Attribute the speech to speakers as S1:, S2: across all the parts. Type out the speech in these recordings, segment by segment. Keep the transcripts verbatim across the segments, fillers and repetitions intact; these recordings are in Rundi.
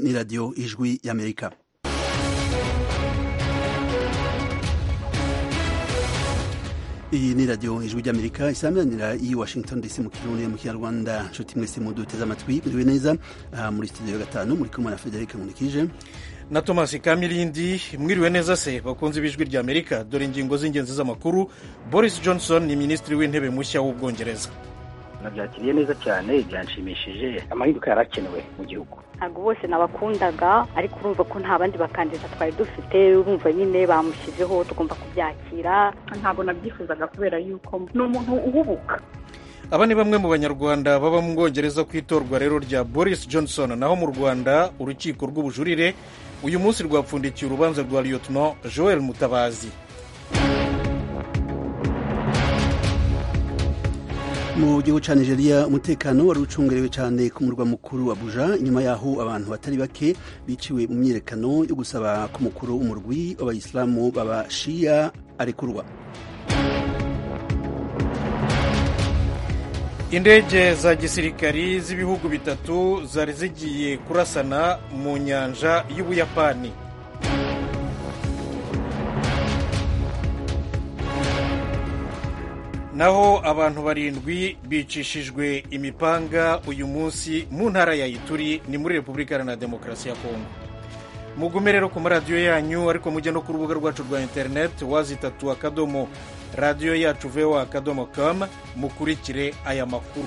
S1: ni radio Ijwi y'Amerika. Iyi ni radio Ijwi ry'Amerika isamanira i Washington D C mu Kirundi mu Kinyarwanda. Nshuti mwese muduteze amatwi muriwe neza aha muri studio gatanu muri kumwe na Frederic Munikije
S2: na Thomas Kamilindi. Mwiriwe neza se bakunze ibijwi ry'Amerika. Dore ingingo z'ingenzi z'amakuru. Boris Johnson ni minisitiri w'intebe mushya w'Ubwongereza.
S3: Nabyakiriye neza cyane, byanshimishije. Amahinduka yarakenewe mu gihugu.
S4: Ntabwo bose nabakundaga, ariko urumva ko nta bandi bakandida twari dufite, urumva nyine bamushyizeho tugomba kubyakira.
S5: Ntabwo nabyifuzaga kubera yuko ni umuntu uhubuka.
S2: Aba ni bamwe mu banyarwanda baba mu Bwongereza ku itorwa rero rya Boris Johnson. Naho mu Rwanda urukiko rw'ubujurire uyu munsi rwapfundikiye urubanza rwa Lieutenant Joel Mutabazi.
S1: Mu gihugu ca Nigeria umutekano wari ucungerewe cyane ku murwa mukuru wa Abuja nyuma yaho abantu batari bake biciwe mu myiyerekano yo gusaba ko mukuru w'umurwi w'abayisilamu baba Shia arekurwa.
S2: Indege za gisirikari z'ibihugu bitatu zari zigiye kurasana mu nyanja y'Ubuyapani. Naho abantu barindwi bicishijwe imipanga uyu munsi mu ntara ya Ituri ni muri Repubulika Iharanira Demokarasi ya Kongo. Mugume rero ku maradiyo yanyu, ariko mujye no ku rubuga rwacu rwa internet wazitatu akadomo radiyo yacu voa akadomo com mukurikire aya makuru.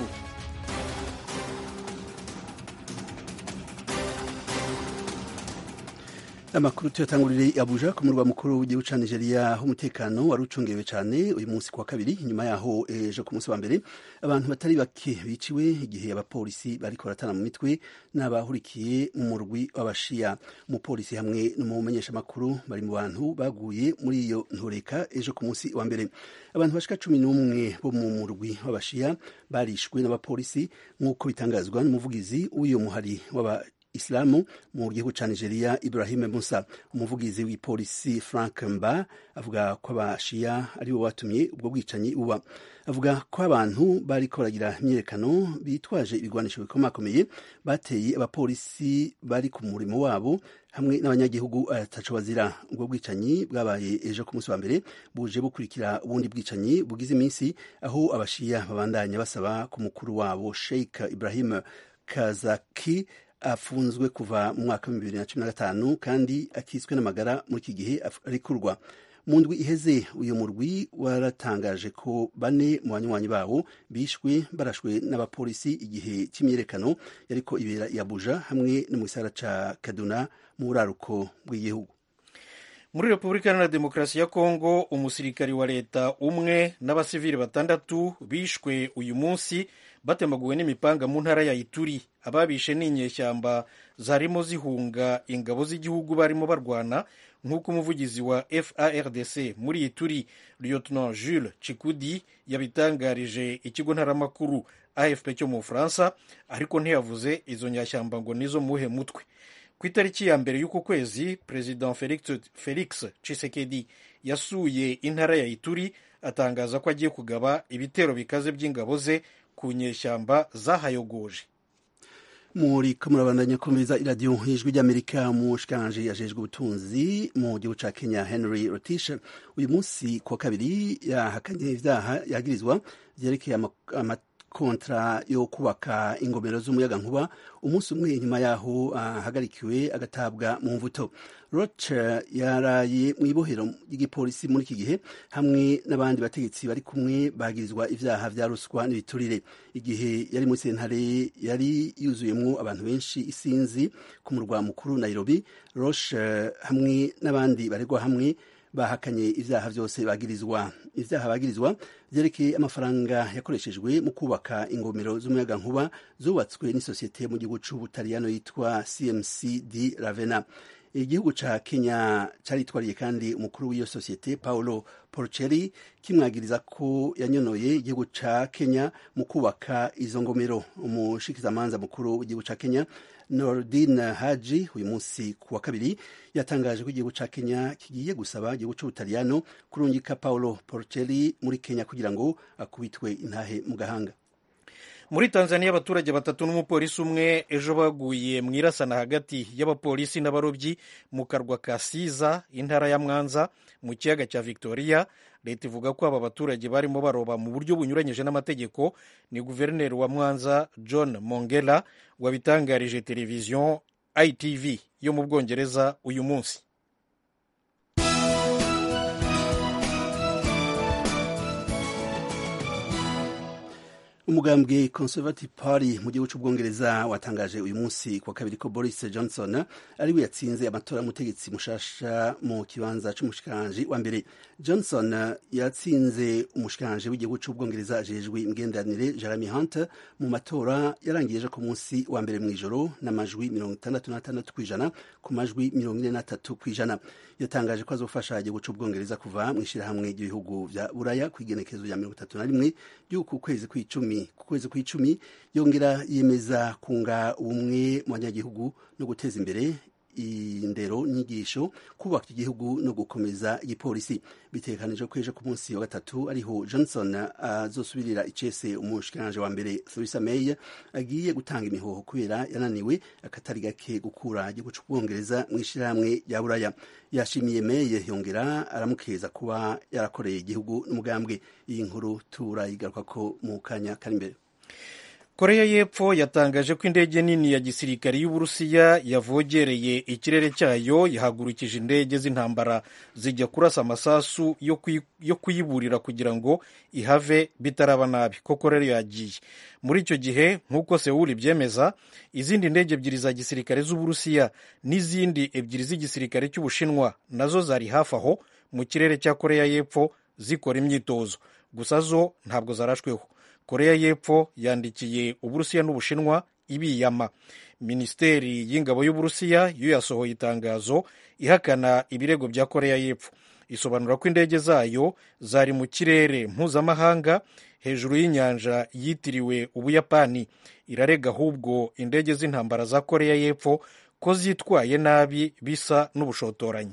S1: Amakuru tuyatangurire Abuja ku murwa mukuru w'igihugu ca Nigeria aho umutekano wari ucungerewe cyane uyu munsi kwa kabiri nyuma yaho ejo ku munsi wa mbere abantu batari bake biciwe igihe abapolisi bariko baratana mu mitwe n'abahurikiye mu murwi w'abashia. Umupolisi hamwe n'umumenyesha makuru bari mu bantu baguye muri iyo ntureka ejo ku munsi wa mbere. Abantu bashika cumi n'umwe bo mu murwi w'abashia barishwe n'abapolisi nk'uko bitangazwa n'umuvugizi w'iyo muhari w'aba Islamu mu gihugu ca Nigeria Ibrahim Musa. Umuvugizi w'ipolisi Frank Mba avuga ko abashia ari bo batumye ubwo bwicanyi buba. Avuga ko abantu bariko baragira imyiyerekano bitwaje ibigwanisho bikomakomeye bateye abapolisi bari ku murimo wabo hamwe n'abanyagihugu ataco bazira. Ubwo bwicanyi bwabaye ejo ku munsi wa mbere buje bukurikira ubundi bwicanyi bugize iminsi aho abashia babandanya basaba ku mukuru wabo Sheikh Ibrahim Kazaki afunzwe kuva mu mwaka wa bibiri na cumi na gatanu kandi akiswe n'amagara muri iki gihe arikurwa. Mu ndwi iheze uyu murwi waratangaje ko bane mu banywanyi bawo bishwe barashwe n'abapolisi igihe cy'imyiyerekano yariko ibera i Abuja hamwe no mu gisagara ca Kaduna mu buraruko bw'igihugu.
S2: Muri Repubulika Iharanira Demokarasi ya Kongo umusirikari wa leta umwe n'abasivili batandatu bishwe uyu munsi batemaguwe n'imipanga mu ntara ya Ituri. Ababishe n'inyeshyamba zarimo zihunga ingabo z'igihugu barimo barwana, nk'uko umuvugizi wa F A R D C muri Ituri Lieutenant Jules Chikudi yabitangarije ikigo ntaramakuru A F P cyo mu Bufaransa, ariko ntiyavuze izo nyashyamba ngo nizo muhe mutwe. Ku itariki ya mbere y'uku kwezi President Felix, Felix Tshisekedi yasuye intara ya Ituri atangaza ko agiye kugaba ibitero bikaze by'ingabo ze ku nyeshyamba zahayogoje.
S1: Muri kumurabandanya kumviriza iradiyo Ijwi ry'Amerika. Umushikiranganje yajejwe ubutunzi mu gihugu ca Kenya Henry Rotich uyu munsi kwa kabiri yahakanye ivyaha yagirizwa vyerekeye amakontra yo kubaka ingomero z'umuyaga nkuba umunsi umwe nyuma yaho ahagarikiwe agatabwa mu mvuto. Roch yaraye mu ibohero ry'igipolisi muri iki gihe hamwe n'abandi bategetsi bari kumwe bagirizwa ivyaha vya ruswa n'ibiturire. Igihe yari muri sentare yari yuzuyemwo abantu benshi isinzi ku murwa mukuru Nairobi. Roch hamwe n'abandi baregwa hamwe bahakanye ivyaha vyose bagirizwa. Ivyaha bagirizwa vyerekeye amafaranga yakoreshejwe mu kubaka ingomero z'umuyaga nkuba zubatswe n'isosiyete mu gihugu c'Ubutaliyano yitwa C M C di Ravenna. Igihugu ca Kenya caritwariye kandi umukuru w'iyo sosiyete Paolo Porcelli kimwagiriza ko yanyonoye igihugu ca Kenya mu kubaka izo ngomero. Umushikizamanza mukuru w'igihugu ca Kenya Nordin Haji uyu munsi kuwa kabiri yatangaje ko igihugu ca Kenya kigiye gusaba igihugu c'Ubutaliyano kurungika Paolo Porcelli muri Kenya kugira ngo akubitwe intahe mu gahanga.
S2: muri Tanzania abaturage batatu n'umupolisi umwe ejo baguye mu irasana hagati y'abapolisi n'abarobyi mu karwa ka Siza intara ya Mwanza mu kiyaga cya Victoria. Leta ivuga ko aba baturage barimo baroba mu buryo bunyuranyije n'amategeko. Ni guverineri wa Mwanza John Mongela wabitangarije televiziyo I T V yo mu Bwongereza uyu munsi.
S1: Umugambwe Conservative Party mu gihugu cy'Ubwongereza watangaje uyu munsi kwa kabiri ko Boris Johnson ari we yatsinze amatora y'umutegetsi mushasha mu kibanza c'umushikanje wa mbere. Johnson yatsinze umushikanje w'igihugu cy'Ubwongereza ajejwe imigenderanire Jeremy Hunt mu matora yarangije ku munsi wa mbere mu ijoro n'amajwi mirongo itandatu n'atandatu kw'ijana ku majwi mirongo ine n'atatu kw'ijana. Yatangaje ko azofasha igihugu cy'Ubwongereza kuva mu ishirahamwe ry'ibihugu vya Buraya kw'igenekezo rya mirongo itatu na rimwe ry'uku kwezi kw'icumi ku kwezi kw'icumi. Yongera yemeza kunga ubumwe mu banyagihugu no guteza imbere indero nyigisho, kubaka igihugu no gukomeza igipolisi. Bitegekanije ko ejo ku munsi wa gatatu ariho Johnson azosubirira uh, icese umushikiranje wa mbere Theresa May agiye gutanga imihoho kubera yananiwe akatari gake gukura igihugu cy'Ubwongereza mu ishirahamwe rya Buraya. Yashimiye May yongera aramukeza kuba yarakoreye igihugu n'umugambwe. Iyi nkuru turayigaruka ko mu kanya kari imbere.
S2: Korea y'Epfo yatangaje ko indege nini ya gisirikari y'Uburusiya yavogereye ikirere cyayo yahagurukije indege z'intambara zijya kurasa amasasu yo, kuy, yo kuyiburira kugira ngo ihave bitaraba nabi. Koko rero yagiye. Muri icyo gihe nk'uko Seoul ibyemeza, izindi ndege ebyiri za gisirikare z'Uburusiya n'izindi ebyiri z'igisirikare cy'Ubushinwa nazo zari hafi aho mu kirere cya Korea y'Epfo zikora imyitozo. Gusa zo ntabwo zarashweho. Korea y'Epfo yandikiye Uburusiya n'Ubushinwa ibiyama. Minisiteri y'ingabo y'Uburusiya yo yasohoye itangazo ihakana ibirego bya Korea y'Epfo. Isobanura ko indege zayo zari mu kirere mpuzamahanga hejuru y'inyanja yitiriwe Ubuyapani. Irarega ahubwo indege z'intambara za Korea y'Epfo ko zitwaye nabi bisa n'ubushotoranyi.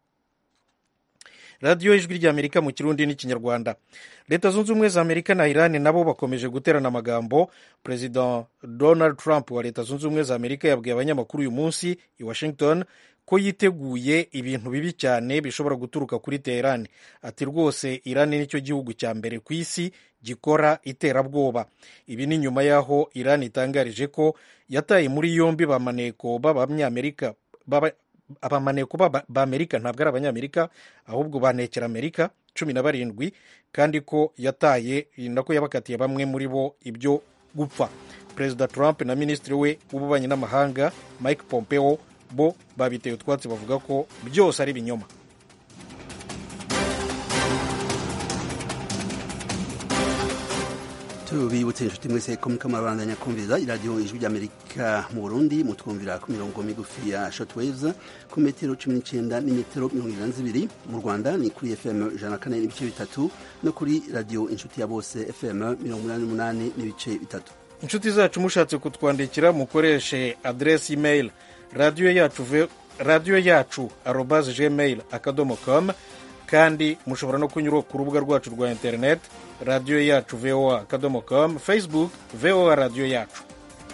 S2: Radiyo Ijwi ry'Amerika mu Kirundi n'Ikinyarwanda. Leta Zunze Ubumwe za Amerika na Iran nabo bakomeje guterana amagambo. President Donald Trump wa Leta Zunze Ubumwe za Amerika yabwiye abanyamakuru uyu munsi i Washington ko yiteguye ibintu bibi cyane bishobora guturuka kuri Teheran. Ati rwose Iran nicyo gihugu cya mbere ku isi gikora iterabwoba. Ibi ni nyuma yaho Iran itangarije ko yataye muri yombi bamaneko b'Abanyamerika baba abamaneko b'Amerika, ntabwo ari Abanyamerika ahubwo banekera Amerika cumi na barindwi, kandi ko yataye nako yabakatiye bamwe muri bo ibyo gupfa. Perezida Trump na minisitiri we w'ububanyi n'amahanga Mike Pompeo bo babiteye utwatsi bavuga ko byose ari ibinyoma.
S1: Tubibutse inshuti mwese ko muriko murabandanya kumviriza iradiyo Ijwi ry'Amerika mu Burundi, mutwumvira ku mirongo migufi ya shortwaves ku metero cumi n'icenda n'imetero mirongo irindwi na zibiri. Mu Rwanda ni kuri F M ijana na kane n'ibice bitatu no kuri radiyo inshuti ya bose F M mirongo umunani n'umunani n'ibice bitatu.
S2: Inshuti zacu mushatse kutwandikira mukoreshe adresi email radio yacu radio yacu arobase gmail akadomo com, kandi mushobora no kunyura ku rubuga rwacu rwa internet radio yacu voa akadomo com, Facebook voa radio yacu.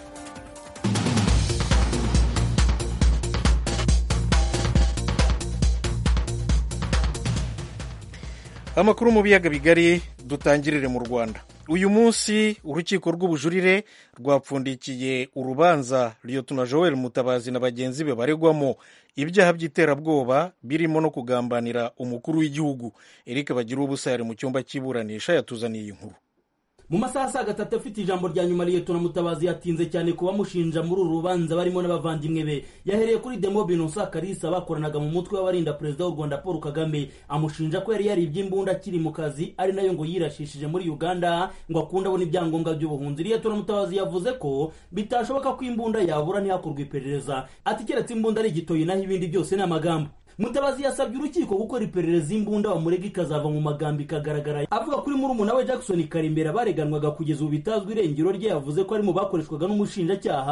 S2: Amakuru mu biyaga bigari, dutangirire mu Rwanda. Uyu munsi urukiko rw'ubujurire rwapfundikiye urubanza Lieutenant Joel Mutabazi na bagenzi be baregwamo ibyaha by'iterabwoba birimo no kugambanira umukuru w'igihugu. Eric Bagiruwubusa yari mu cyumba cy'iburanisha yatuzaniye inkuru.
S6: Mu masaha saa gatatu afite ijambo rya nyuma Lieutenant Mutabazi yatinze cyane kuba mushinja muri uru rubanza barimo n'abavandimwe be. Yahereye kuri Demo Binosa Karisa bakoranaga mu mutwe w'abarinda Perezida w'u Rwanda Paul Kagame, amushinja ko yari yaribye imbunda akiri mu kazi, ari nayo ngo yirashishije muri Uganda ngo akunda abona ibyangombwa by'ubuhunzi. Lieutenant Mutabazi yavuze ko bitashoboka ko imbunda yabura ntihakorwe iperereza, ati keretse imbunda ari igitoyi naho ibindi byose ni amagambo. Mutabazi yasabye urukiko gukora iperereza imbunda bamurega ikazava mu magambo ikagaragara. Avuga kuri murumuna we Jackson Karimbera bareganwaga kugeza ubu bitazwi irengero rye, yavuze ko ari mu bakoreshwaga n'umushinjacyaha.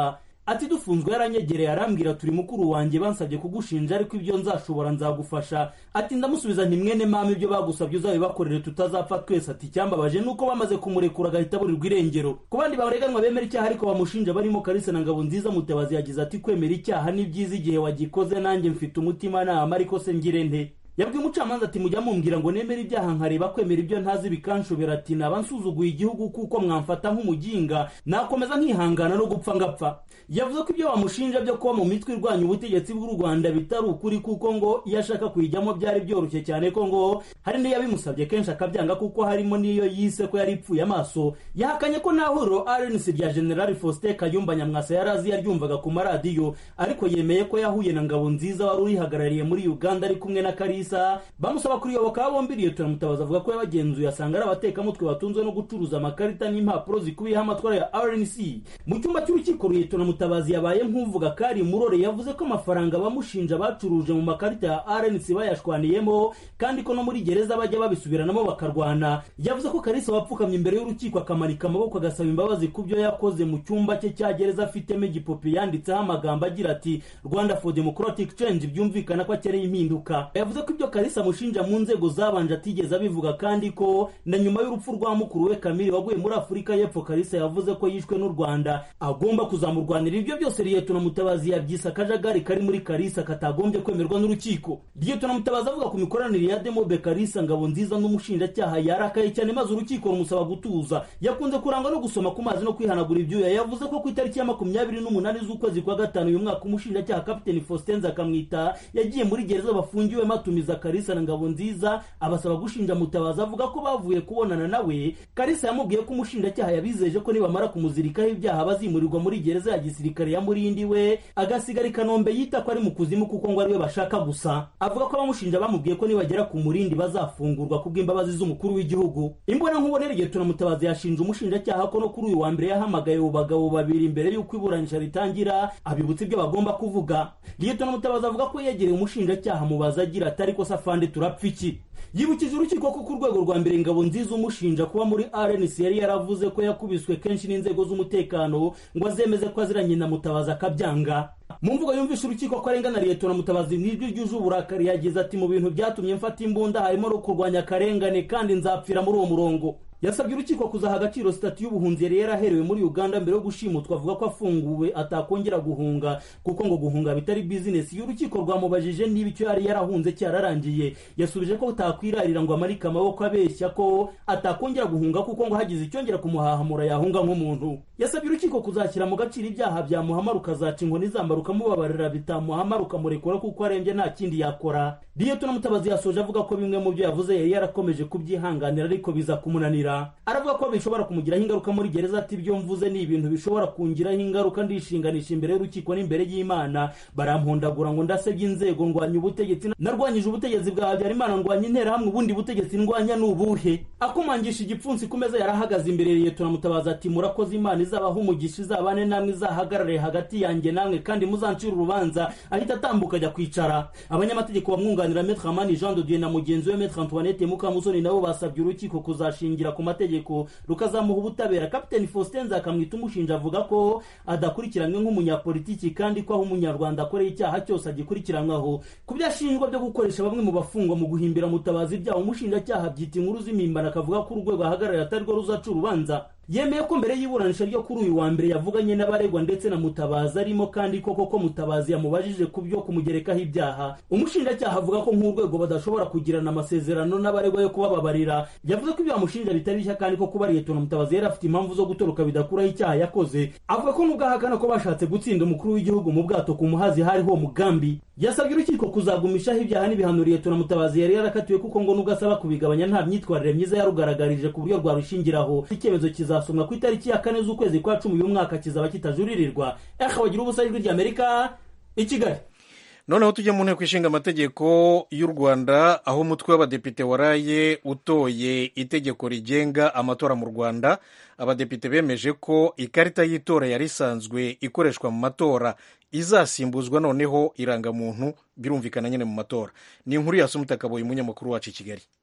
S6: ati dufunzwe yaranyegereye arambwira turi mukuru wanjye bansabye kugushinja ariko ibyo nzashobora nzagufasha. Ati ndamusubiza nti mwene mama ibyo bagusabye uzabibakorere tutazapfa twese. Ati cyambabaje nuko bamaze kumurekura agahita burirwa irengero. Ku bandi bareganwa bemera icyaha ariko bamushinja barimo Kalisa na Ngabonziza Mutabazi yagize ati kwemera icyaha ni byiza igihe wagikoze nanjye mfite umutima nama ariko se ngire nte. Yabwiye umucamanza ati mujya mumbwira ngo nemera ibyaha nkareba kwemera ibyo ntazi bikanshobera. Ati naba nsuzuguye igihugu kuko mwamfata nk'umuginga nakomeza nkihangana no gupfa ngapfa. Yavuze ko ibyo bamushinja byo kuba mu mitwe irwanya ubutegetsi bw'u Rwanda bitari ukuri kuko ngo iyo ashaka kuyijyamo byari byoroshye cyane ko ngo hari n'iyo yabimusabye kenshi akabyanga kuko harimo n'iyo yise ko yari ipfuye amaso. Yahakanye ko nahuriro R N C rya General Faustin Kayumba Nyamwasa yarazi yaryumvaga ku maradiyo ariko yemeye ko yahuye na Ngabonziza wari urihagarariye muri Uganda ari kumwe na Kalisa bamusaba kuriyoboka. Bombi Liyetona Mutabazi avuga ko yabagenzuye asanga ari abatekamutwe batunzwe no gucuruza amakarita n'impapuro zikubiyeho amatwara ya R N C. Mu cyumba cy'urukiko Liyetona Mutabazi yabaye nk'uvuga kari murore yavuze ko amafaranga bamushinja bacuruje mu makarita ya R N C bayashwaniyemo kandi ko no muri gereza bajya babisubiranamo bakarwana. Yavuze ko Kalisa wapfukamye imbere y'urukiko akamanika amaboko agasaba imbabazi ku byo yakoze mu cyumba cye cya gereza afitemo igipopi yanditseho amagambo agira ati Rwanda for Democratic Change byumvikana ko akereye impinduka. Yavuze ko ibyo Kalisa mushinja mu nzego zabanje atigeze abivuga kandi ko na nyuma y'urupfu rwa mukuru we Kamili waguye muri Afurika y'Epfo Kalisa yavuze ko yishwe n'u Rwanda agomba kuzamurwanira. Ibyo byose Liyetona Mutabazi yabyise akajagari kari muri Kalisa katagombye kwemerwa n'urukiko. Liyetona Mutabazi avuga ku mikoranire ya Demobe Kalisa Ngabonziza n'umushinjacyaha yarakaye cyane maze urukiko rumusaba gutuza. Yakunze kurangwa no gusoma ku mazi no kwihanagura ibyuya. Yavuze ko ku itariki ya makumyabiri n'umunani z'ukwezi kwa gatanu uyu mwaka umushinjacyaha Kapiteni Faustin Nzakamwita yagiye muri gereza bafungiwe matumiza Kalisa na Ngabonziza abasaba gushinja Mutabazi. Avuga ko bavuye kubonana nawe Kalisa yamubwiye ko umushinjacyaha yabizeje ko nibamara kumuzirikaho ibyaha bazimurirwa muri gereza ya gisirikare ya Murindi we agasigara i Kanombe yita ko ari mu kuzimu kuko ngo ari we bashaka gusa. Avuga ko abamushinja bamubwiye ko nibagera ku Murindi bazafungurwa kubw'imbabazi z'umukuru w'igihugu. Imbona nkubone Liyetona Mutabazi yashinja umushinjacyaha ko no kuri uyu wa mbere yahamagaye abo bagabo babiri imbere y'uko iburanisha ritangira abibutsa ibyo bagomba kuvuga. Liyetona Mutabazi avuga ko yegereye umushinjacyaha mubaza agira atari ko safandi turapfa iki. Yibukije urukiko ko ku rwego rwa mbere Ngabonziza umushinja kuba muri R N C yari yaravuze ko yakubiswe kenshi n'inzego z'umutekano ngo azemeze ko aziranye na Mutabazi akabyanga. Mu mvugo yumvisha urukiko ko arengana Liyetona Mutabazi n'ijwi ryuje uburakari yagize ati mu bintu byatumye mfata imbunda harimo no kurwanya akarengane kandi nzapfira muri uwo murongo. Yasabye urukiko kuzaha agaciro sitati y'ubuhunzi yari yaraherewe muri Uganda mbere yo gushimutwa. Avuga ko afunguwe atakongera guhunga kuko ngo guhunga bitari business. Y'urukiko rwamubajije niba icyo yari yarahunze cyararangiye yasubije ko utakwirarira ngo amarika amaboko abeshya ko atakongera guhunga kuko ngo hagize icyongera kumuhahamura yahunga nk'umuntu. Yasabye urukiko kuzashyira mu gaciro ibyaha bya Muhammad ukazaca inkoni zambaruka mubabarira bitamuhamara ukamurekura kuko arembye nta kindi yakora. Liyetona Mutabazi yasoje avuga ko bimwe mu byo yavuze yari yarakomeje kubyihanganira ariko biza kumunanira. Aravuga ko bishobora kumugiraho ingaruka muri gereza. Ati ibyo mvuze ni ibintu bishobora kungiraho ingaruka ndishinganisha imbere y'urukiko n'imbere y'Imana. Barampondagura ngo ndasebye inzego ndwanya ubutegetsi narwanyije ubutegetsi bwa Habyarimana ndwanya interahamwe ubundi butegetsi ndwanya n'ubuhe. Akumangisha igipfunsi ku meza yarahagaze imbere Liyetona Mutabazi ati murakoze Imana izabaho umugisha izabane namwe izahagarare hagati yanjye namwe kandi muzancira urubanza. Ahita atambuka ajya kwicara. Abanyamategeko bamwunganira Maître Amani Jean de Dieu na mugenzi we Maître Antoinette Mukamusoni nabo basabye urukiko kuzashingira ku mategeko rukazamuha ubutabera. Kapiteni Faustin Nzakamwita umushinja avuga ko adakurikiranywe nk'umunyapolitiki kandi ko aho umunyarwanda akoreye icyaha cyose agikurikiranwaho. Ku byashinjwa byo gukoresha bamwe mu bafungwa mu guhimbira Mutabazi ibyaha umushinjacyaha byita inkuru z'imimbano akavuga ko urwego ahagarariye atari rwo ruzaca urubanza. Yemeye ko mbere y'iburanisha ryo kuri uyu wa mbere yavuganye n'abaregwa ndetse na Mutabazi arimo kandi koko ko Mutabazi yamubajije ku byo kumugerekaho ibyaha. Umushinjacyaha avuga ko nk'urwego badashobora kugirana amasezerano n'abaregwa yo kubababarira. Yavuze ko ibyo bamushinja bitari bishya kandi ko kuba Liyetona Mutabazi yari afite impamvu zo gutoroka bidakuraho icyaha yakoze. Avuga ko nubwo ahakana ko bashatse gutsinda umukuru w'igihugu mu bwato ku muhazi hariho umugambi. Yasabye urukiko kuzagumishaho ibyaha n'ibihano Liyetona Mutabazi yari yarakatiwe kuko ngo nubwo asaba kubigabanya nta myitwarire myiza yarugaragarije ku buryo rwarushingiraho. Icyemezo kizasomwa ku itariki ya kane z'ukwezi kwa cumi uyu mwaka kizaba kitajuririrwa. Eka bagira ubusa ijwi ry'Amerika i Kigali.
S2: Noneho tujye mu nteko ishinga amategeko y'u Rwanda aho umutwe w'abadepite waraye utoye itegeko rigenga amatora mu Rwanda. Abadepite bemeje ko ikarita y'itora yari isanzwe ikoreshwa mu matora izasimbuzwa noneho irangamuntu birumvikana nyine mu matora. Ni inkuru ya Sumutakaboye umunyamakuru wacu i Kigali.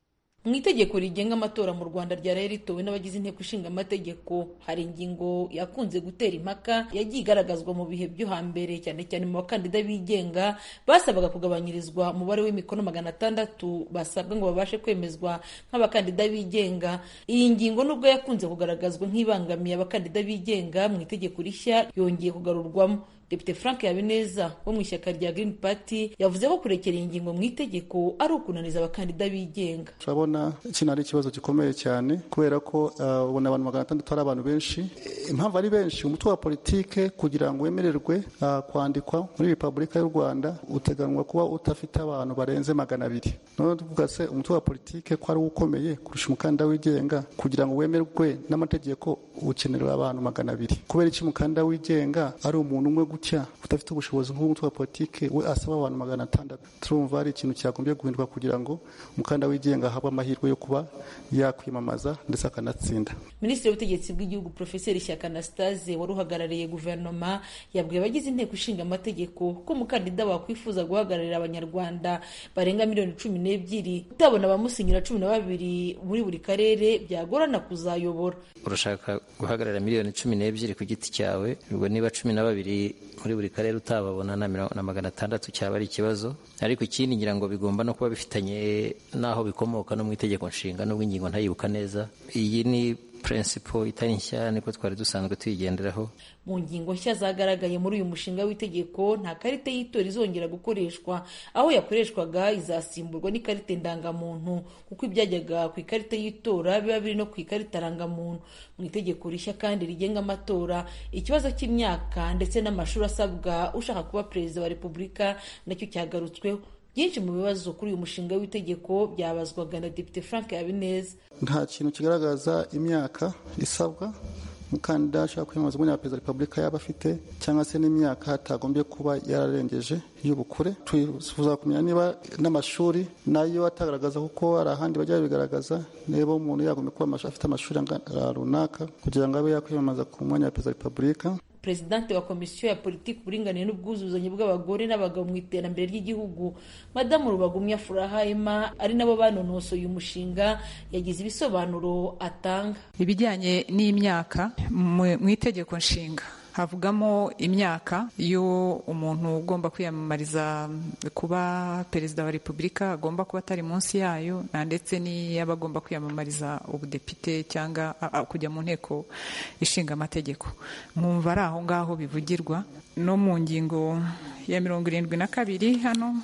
S7: mu itegeko rigenga amatora mu Rwanda ryaraye ritowe n'abagize inteko ishinga amategeko hari ingingo yakunze gutera impaka yagiye igaragazwa mu bihe byo hambere cyane cyane mu bakandida bigenga basabaga kugabanyirizwa umubare w'imikono magana atandatu basabwa ngo babashe kwemezwa nk'abakandida bigenga. Iyi ngingo nubwo yakunze kugaragazwa nk'ibangamiye abakandida bigenga mu itegeko rishya yongeye kugarurwamo. Depite Frank Habineza wo mu ishyaka rya Green Party yavuze ko kurekera iyi ngingo mu itegeko ari ukunaniza abakandida bigenga.
S8: Turabona iki ari ikibazo gikomeye cyane kubera ko uh, ubona abantu magana atandatu ari abantu benshi. Impamvu ari benshi, umutwe wa politike kugira ngo wemererwe uh, kwandikwa muri Repubulika y'u Rwanda uteganwa kuba utafite abantu barenze magana abiri. None tuvuga se umutwe wa politike ko ari ukomeye kurusha umukandida wigenga, kugira ngo wemererwe n'amategeko ukenerwa abantu magana abiri. Kubera iki umukandida wigenga ari umuntu umwe gutya udafite ubushobozi nk'umutwe wa politike we asaba abantu magana atandatu. Turumva ari ikintu cyagombye guhinduka kugira ngo umukandida wigenga ahabwe amahirwe yo kuba yakwimamaza ndetse akanatsinda.
S7: Minisitiri w'ubutegetsi bw'igihugu Profeseri Shyaka Anastase wari uhagarariye guverinoma yabwiye abagize inteko ishinga amategeko ko umukandida wakwifuza guhagararira abanyarwanda barenga miliyoni cumi n'ebyiri utabona abamusinyira cumi na babiri muri buri karere byagorana kuzayobora.
S9: Urashaka guhagararira miliyoni cumi n'ebyiri ku giti cyawe, ubwo niba cumi na babiri muri buri karere utababona na magana atandatu cyaba ari ikibazo. Ariko ikindi ngira ngo bigomba no kuba bifitanye n'aho bikomoka no mu itegeko nshinga n'ubwo ingingo ntayibuka neza. Iyi ni principle itari nshya niko twari dusanzwe tuyigenderaho.
S7: Mu ngingo nshya zagaragaye muri uyu mushinga w'itegeko nta karite y'itora izongera gukoreshwa, aho yakoreshwaga izasimburwa n'ikarite ndangamuntu kuko ibyajyaga ku ikarite y'itora biba biri no ku ikarita rangamuntu. Mu itegeko rishya kandi rigenga amatora, ikibazo cy'imyaka ndetse n'amashuri asabwa ushaka kuba perezida wa repubulika nacyo cyagarutsweho. Byinshi mu bibazo kuri uyu mushinga w'itegeko byabazwaga na Depite Frank Habineza.
S8: Nta kintu kigaragaza imyaka isabwa umukandida ashaka kwiyamamaza muri perezida wa repubulika yaba afite cyangwa se n'imyaka hatagombye kuba yararengeje y'ubukure. Twifuza kumenya niba n'amashuri nayo atagaragaza kuko hari ahandi bajya bigaragaza niba umuntu yagombye kuba afite amashuri runaka kugira ngo abe yakwiyamamaza ku mwanya wa perezida wa repubulika.
S7: Presidente wa Komisiyo ya Politiki, Uburinganire n'Ubwuzuzanye bw'Abagore n'Abagabo mu iterambere ry'igihugu Madamu Rubagumya Furaha Emma ari nabo banonosoye uyu mushinga yagize ibisobanuro atanga.
S10: Ibijyanye n'imyaka mu itegeko nshinga havugamo imyaka iyo umuntu ugomba kwiyamamariza kuba perezida wa repubulika agomba kuba atari munsi yayo, ndetse n'iyaba agomba kwiyamamariza ubudepite cyangwa kujya mu nteko ishinga amategeko. Mwumva ari aho ngaho bivugirwa. No mu ngingo ya mirongo irindwi na kabiri hano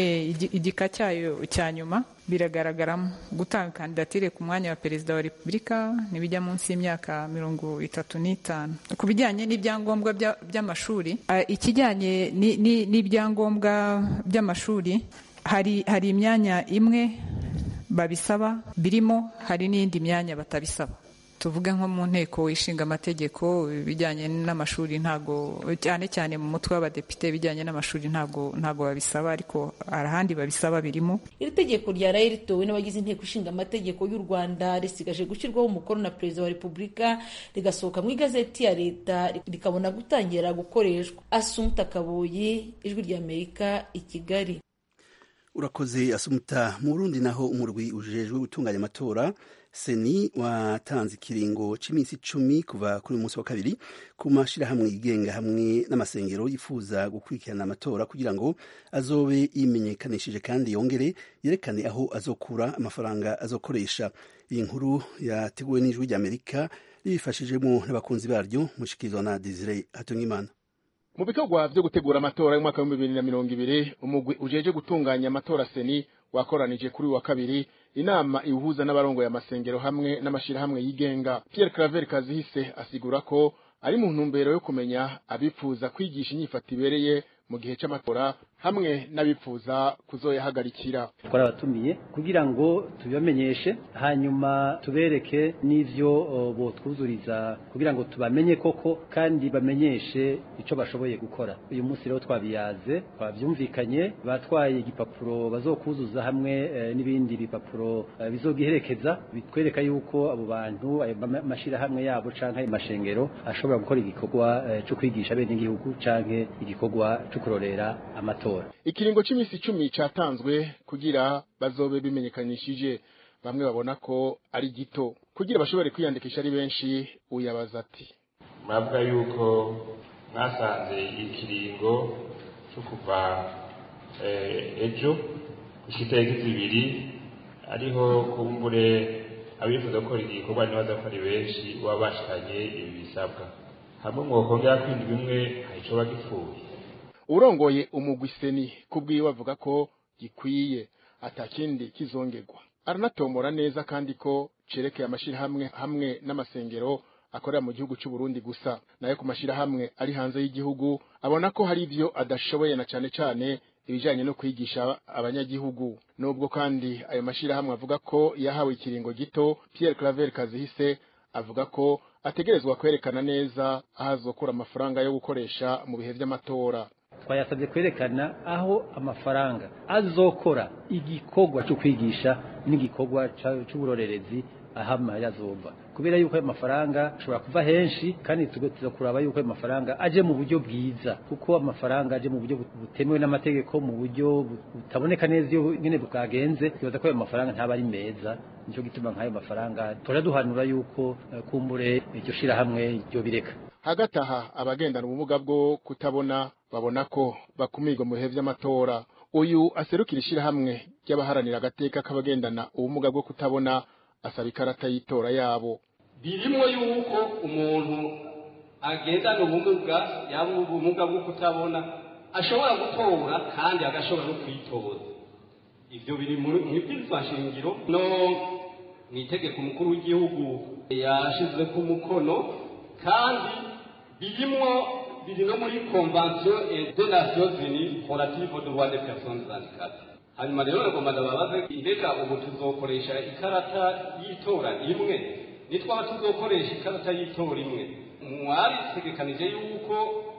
S10: igika cyayo cya nyuma biragaragaramo gutanga kandidatire ku mwanya wa perezida wa repubulika ntibijya munsi y'imyaka mirongo itatu n'itanu. Ku bijyanye n'ibyangombwa by'amashuri, ikijyanye n'ibyangombwa by'amashuri hari hari imyanya imwe babisaba birimo, hari n'indi myanya batabisaba. Tuvuge nko mu nteko ishinga amategeko bijyanye n'amashuri ntago, cyane cyane mu mutwe w'abadepite bijyanye n'amashuri ntago ntago babisaba, ariko arahandi babisaba birimo.
S7: Iri tegeko ryaraye ritowe n'abagize inteko ishinga amategeko y'u Rwanda risigaje gushyirwaho umukono na perezida wa repubulika rigasohoka mu igazeti ya leta rikabona gutangira gukoreshwa. Asumta Kaboyi, Ijwi ry'Amerika, i Kigali.
S1: Urakoze Asumta. Mu Burundi naho umurwi ujejwe gutunganya amatora Seni watanze ikiringo cy'iminsi icumi kuva kuri uyu munsi wa kabiri ku mashirahamwe yigenga hamwe n'amasengero yifuza gukurikirana amatora kugira ngo azobe yimenyekanishije kandi yongere yerekane aho azokura amafaranga azokoresha. Iyi nkuru yateguwe n'Ijwi ry'Amerika ribifashijemo n'abakunzi baryo, mushikirizwa na Desire Hatungimana.
S11: Mu bikorwa byo gutegura amatora y'umwaka wa bibiri na mirongo ibiri, umugwi ujeje gutunganya amatora Seni wakoranije kuri wa kabiri inama ihuza n'abarongoye amasengero hamwe n'amashirahamwe yigenga. Pierre Claver Kazihise asigura ko ari mu ntumbero yo kumenya abifuza kwigisha inyifato ibereye mu gihe cy'amatora hamwe n'abifuza kuzoyahagarikira.
S12: Twarabatumiye kugira ngo tubamenyeshe, hanyuma tubereke n'ivyo bo twuzuriza kugira ngo tubamenye koko kandi bamenyeshe ico bashoboye gukora. Uyu munsi rero twabiyaze, twavyumvikanye, batwaye igipapuro bazokuzuza hamwe e, n'ibindi bipapuro e, bizogiherekeza bitwereka yuko abo bantu ayo mashira hamwe yabo canke ayo mashengero ashobora gukora igikorwa e, cyo kwigisha bene igihugu canke igikorwa cyo kurorera amatora.
S11: Ikiringo cy'iminsi icumi cyatanzwe kugira bazobe bimenyekanishije. bamwe babona ko ari gito kugira bashobore kwiyandikisha ari benshi. Uyabaza ati
S13: mabwa yuko mwasanze ikiringo cyo kuva ejo gushika itariki zibiri ariho kumbure abifuza gukora igikorwa nibaza ko ari benshi baba bashikanye ibi bisabwa hamwe mwokongera kwindi bimwe hayico bagipfuye.
S11: Urongoye umugwi seni kubwiye bavuga ko gikwiye atakindi kizongerwa. Aranatomora neza kandi ko cerekeye amashira hamwe hamwe n'amasengero akorera mu gihugu cy'u Burundi gusa, nayo ku mashira hamwe ari hanze y'igihugu abona ko hari ivyo adashoboye na cane cane ibijanye no kwigisha abanyagihugu. Nubwo kandi ayo mashira hamwe avuga ko yahawe ikiringo gito, Pierre Claver Kazihise avuga ko ategerezwa kwerekana neza ahazokura amafaranga yo gukoresha mu bihe vy'amatora.
S12: Twayasabye kwerekana aho amafaranga azokora igikorwa cyo kwigisha n'igikorwa cy'uburorerezi ahama yazova, kubera yuko ayo mafaranga ashobora kuva henshi kandi tugotiza kuraba yuko ayo mafaranga aje mu buryo bwiza, kuko amafaranga aje mu buryo butemewe n'amategeko, mu buryo butaboneka neza iyo nyene bukagenze, bibaza ko ayo mafaranga ntaba ari meza. Nico gituma nk'ayo mafaranga turaduhanura yuko kumbure iryo shira hamwe ryo bireka.
S11: Hagati aha abagendana ubumuga bwo kutabona babona ko bakumirwa mu bihe vy'amatora. Uyu aserukira ishira hamwe ry'abaharanira agateka k'abagendana ubumuga bwo kutabona asaba ikarata y'itora yabo.
S14: Birimwo yuko umuntu agendana ubumuga yaba ubumuga bwo kutabona ashobora gutora kandi agashobora no kwitoza. Ivyo biri mu bwirizwa shingiro no mu itegeko umukuru w'igihugu yashizwe ku mukono, kandi birimwo biri no muri convention des Nations Unies relative aux droits des personnes handicapées. Hanyuma rero nagomba ndababaze mbega ubu tuzokoresha ikarata y'itora imwe? Nitwaba tuzokoresha ikarata y'itora imwe, mwari tegekanije yuko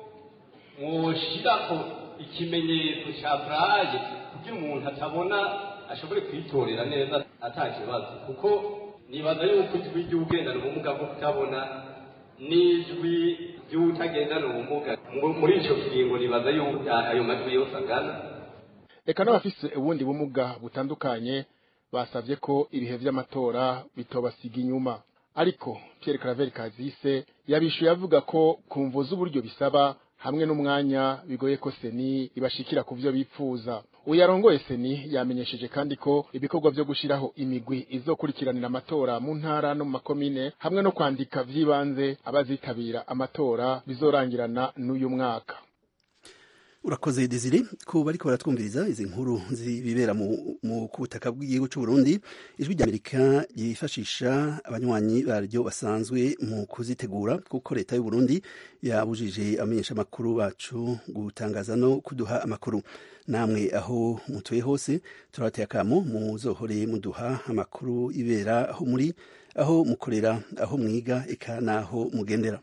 S14: mwoshirako ikimenyetso ca braille kugira umuntu atabona ashobore kwitorera neza atakibazo, kuko nibaza yuko ijwi ry'ugendana ubumuga bwo kutabona n'ijwi ry'utagendana ubumuga muri ico kiringo nibaza yuko ayo majwi yose angana.
S11: Eka n'abafise ubundi bumuga butandukanye basavye ko ibihe vy'amatora bitobasiga inyuma. Ariko Pierre Claver Kazihise yabishuye avuga ko kumvuza uburyo bisaba hamwe n'umwanya bigoye ko seni ibashikira ku vyo bipfuza. Uyarongoye seni yamenyesheje kandi ko ibikorwa vyo gushiraho imigwi izokurikiranira amatora mu ntara no mu makomine hamwe no kwandika vyibanze abazitabira amatora bizorangirana n'uyu mwaka.
S1: Urakoze Desire ko bariko baratwumviriza izi nkuru zibibera mu, mu kubutaka bw'igihugu cy'u Burundi. Ijwi ry'Amerika yifashisha abanywanyi baryo basanzwe mu kuzitegura, kuko leta y'u Burundi yabujije amenyesha makuru bacu gutangaza no kuduha amakuru. Namwe aho mutuye hose turabateye akamo muzohore muduha amakuru ibera aho muri, aho mukorera, aho mwiga, eka naho mugendera.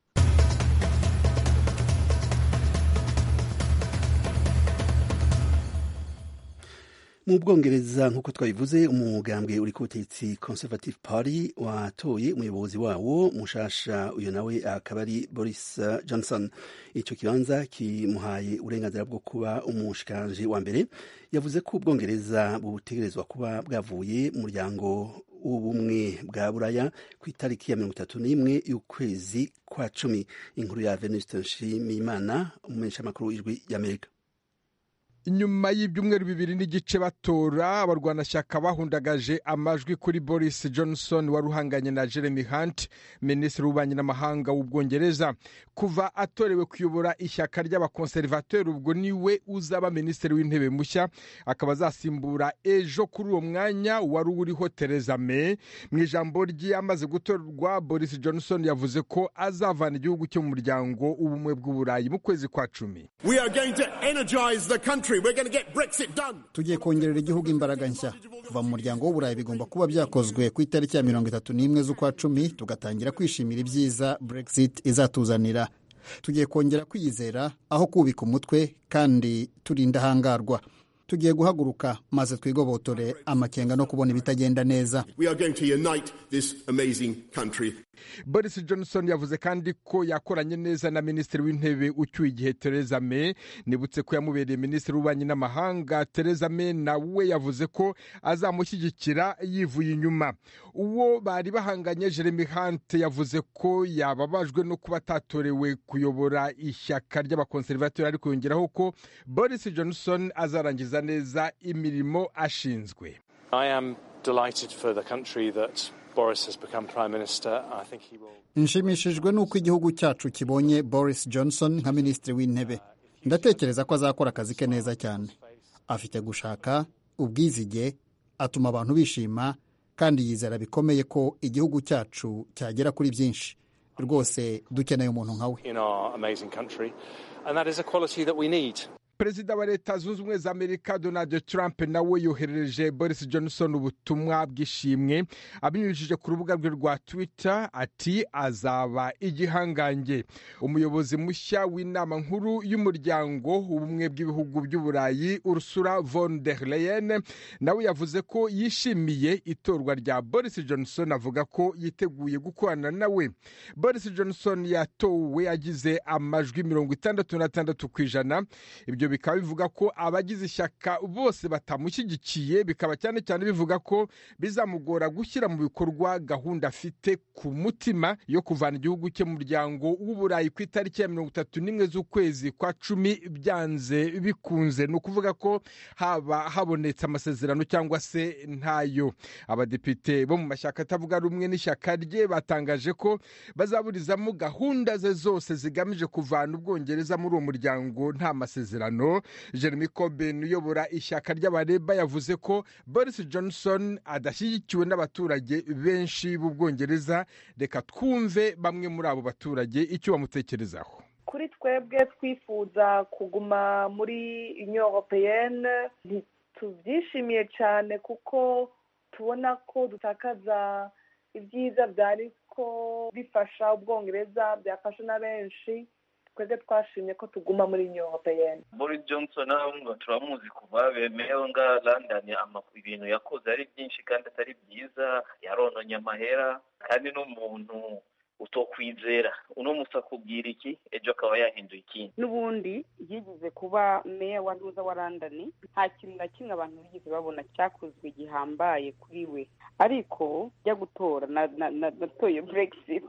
S1: Mu Bwongereza nk'uko twabivuze, umugambwe uri ku butegetsi Conservative Party watoye umuyobozi wawo mushasha, uyo nawe akaba ari Boris Johnson. Ico kibanza kimuhaye uburenganzira bwo kuba umushikanje wa mbere. Yavuze ko Ubwongereza butegerezwa kuba bwavuye mu muryango w'ubumwe bwa Buraya ku itariki ya mirongo itatu n'imwe y'ukwezi kwa cumi. Inkuru ya Venuste Nshimiyimana, umumenyeshamakuru w'Ijwi ry'Amerika.
S15: Inyuma y'ibyumweru bibiri n'igice batora, abarwanashyaka bahundagaje amajwi kuri Boris Johnson waruhanganye na Jeremy Hunt, minisitiri w'ububanyi n'amahanga w'Ubwongereza. Kuva atorewe kuyobora ishyaka ry'abakonservateri, ubwo niwe uzaba minisitiri w'intebe mushya, akaba azasimbura ejo kuri uwo mwanya wari uriho Theresa May. Mu ijambo rye amaze gutorwa, Boris Johnson yavuze ko azavana igihugu cyo mu muryango w'ubumwe bw'Uburayi mu kwezi kwa cumi.
S16: We are going to energize the country. We're going to get Brexit done.
S17: Tugiye kongerera igihugu imbaraga nshya. Kuva mu muryango w'Uburayi bigomba kuba byakozwe ku itariki ya mirongo itatu n'imwe z'ukwa cumi, tugatangira kwishimira ibyiza Brexit izatuzanira. Tugiye kongera kwiyizera aho kubika umutwe kandi turinda hangarwa. Tugiye guhaguruka maze twigobotore amakenga no kubona ibitagenda neza.
S16: We are going to unite this amazing country.
S15: Boris Johnson yavuze kandi ko yakoranye neza na minisitiri w'intebe ucyuye igihe Theresa May. Nibutse ko yamubereye minisitiri w'ububanyi n'amahanga. Theresa May nawe yavuze ko azamushyigikira yivuye inyuma. Uwo bari bahanganye Jeremy Hunt yavuze ko yababajwe no kuba atatorewe kuyobora ishyaka ry'abakonservatori, ariko yongeraho ko Boris Johnson azarangiza neza imirimo ashinzwe.
S18: I am delighted for the country that Boris has become Prime Minister. I think he will...
S17: Nshimishijwe nuko igihugu cyacu kibonye Boris Johnson nka minisitiri w'intebe. Ndatekereza ko azakora akazi ke neza cyane. Afite gushaka, ubwizige, atuma abantu bishima, kandi yizera bikomeye ko igihugu cyacu cyagera kuri byinshi. Rwose dukeneye umuntu nkawe.
S18: In our amazing country, and that is a quality that we need.
S15: Perezida wa Leta Zunze Ubumwe za Amerika Donald Trump nawe yoherereje Boris Johnson ubutumwa bw'ishimwe abinyujije ku rubuga rwe rwa Twitter ati azaba igihangange. Umuyobozi mushya w'inama nkuru y'umuryango ubumwe bw'ibihugu by'Uburayi Ursula von der Leyen nawe yavuze ko yishimiye itorwa rya Boris Johnson, avuga ko yiteguye gukorana nawe. Boris Johnson yatowe agize amajwi mirongo itandatu na tandatu ku ijana. Ibyo bikaba bivuga ko abagize ishyaka bose batamushyigikiye, bikaba cyane cyane bivuga ko bizamugora gushyira mu bikorwa gahunda afite ku mutima yo kuvana igihugu cye mu muryango w'Uburayi ku itariki ya mirongo itatu n'imwe z'ukwezi kwa cumi byanze bikunze. Ni ukuvuga ko haba habonetse amasezerano cyangwa se ntayo. Abadepite bo mu mashyaka atavuga rumwe n'ishyaka rye batangaje ko bazaburizamo gahunda ze zose zigamije kuvana Ubwongereza muri uwo muryango nta masezerano. Jeremy Corbyn uyobora ishyaka ry'abareba yavuze ko Boris Johnson adashyigikiwe n'abaturage benshi b'Ubwongereza. Reka twumve bamwe muri abo baturage icyo bamutekerezaho.
S5: Kuri twebwe twifuza kuguma muri Union Européenne, ntitubyishimiye cyane kuko tubona ko dutakaza ibyiza byari ko bifasha Ubwongereza, byafasha na benshi. Twese twashimye ko tuguma muri Union Européenne.
S19: Boris Johnson ahunga turamuzi kuva bemewe nga London, ibintu yakoze ari byinshi kandi atari byiza, yarononye amahera kandi n'umuntu utokwizera. Uno musa kubwira iki ejo akaba yahinduye ikindi.
S5: N'ubundi yigize kuba meya wa Ntuza wa London, nta kintu na kimwe abantu bigize babona cyakozwe gihambaye kuri we. Ariko jya gutora natoye Brexit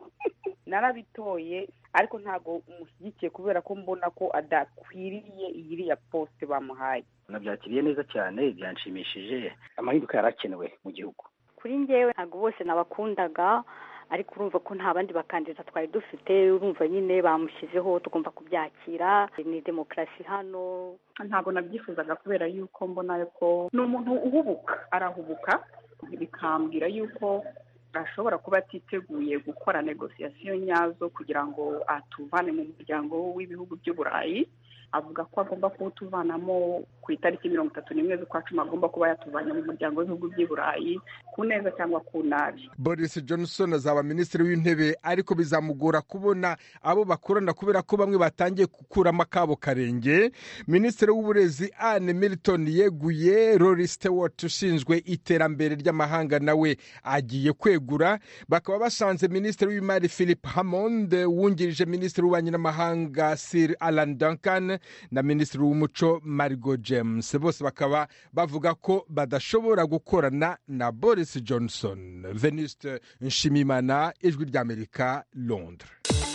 S5: narabitoye, ariko ntago umushyigikiye kubera ko mbona ko adakwiriye iriya poste bamuhaye.
S3: Nabyakiriye neza cyane, byanshimishije. Amahinduka yarakenewe mu gihugu.
S4: Kuri njyewe ntago bose nabakundaga, ariko urumva ko nta bandi bakandida twari dufite, urumva nyine bamushyizeho tugomba kubyakira. Ni demokarasi hano.
S5: Ntago nabyifuzaga kubera yuko mbona ko ni umuntu uhubuka, arahubuka, bikambwira yuko ashobora kuba atiteguye gukora negosiyasiyo nyazo kugira ngo atuvane mu muryango w'ibihugu by'Uburayi. Avuga ko agomba kutuvanamo ku itariki mirongo itatu n'imwe z'ukwa cumi, agomba kuba yatuvanye mu muryango w'ibihugu by'Uburayi ku neza cyangwa ku nabi.
S15: Boris Johnson azaba minisitiri w'intebe, ariko bizamugora kubona abo bakorana kubera ko bamwe batangiye gukuramo akabo karenge. Minisitiri w'uburezi Anne Milton yeguye. Rory Stewart ushinzwe iterambere ry'amahanga nawe agiye kwegura. Bakaba basanze minisitiri w'imari Philip Hammond, wungirije minisitiri w'ububanyi n'amahanga Sir Alan Duncan na minisitiri w'umuco Margot James. Bose bakaba bavuga ko badashobora gukorana na Boris Johnson. Venuste Nshimimana, Ijwi ry'Amerika, Londres.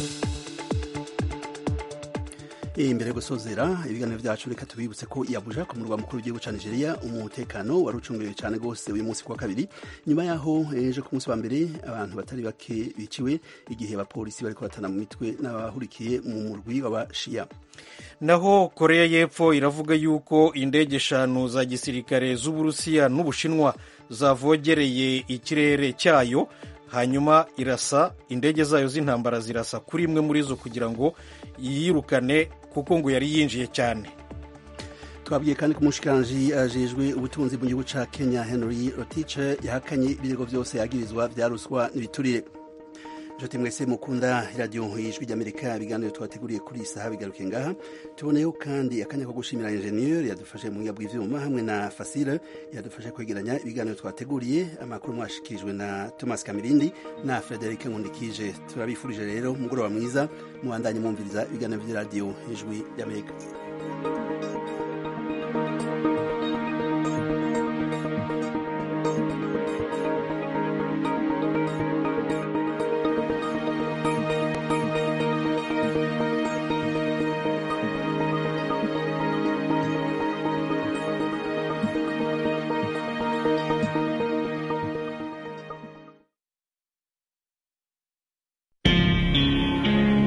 S1: Imbere gusozera ibiganiro byacu, reka tubibutse ko yabuja ku murwa mukuru w'igihugu cya Nigeria umutekano wari ucungewe cyane gose uyu munsi kwa kabiri, nyuma yaho ejo ku munsi wa mbere abantu batari bake biciwe igihe abapolisi bari kubatana mu mitwe n'abahurikiye mu murwi w'abashia.
S2: Naho Korea y'Epfo iravuga yuko indege eshanu za gisirikare z'Uburusiya n'Ubushinwa zavogereye ikirere cyayo, hanyuma irasa indege zayo z'intambara zirasa kuri imwe muri zo kugira ngo yirukane kuko ngo yari yinjiye cyane.
S1: Twabwiye kandi ko umushikiranganji ajejwe ubutunzi mu gihugu ca Kenya Henry Rotich yahakanye ibirego byose yagirizwa bya ruswa n'ibiturire. nshuti mwese mukunda iradiyo ijwi ry'amerika ibiganiro twateguriye kuri iyi saha bigaruke ngaha tuboneyeho kandi akanya ko gushimira enjeniyeri yadufashe mu buhinga bw'ivyuma hamwe na fasile yadufashe kwegeranya ibiganiro twateguriye amakuru mwashikirijwe na thomas kamirindi na frederic nkundikije turabifurije rero umugoroba mwiza mubandanye mwumviriza ibiganiro by'iradiyo ijwi ry'amerika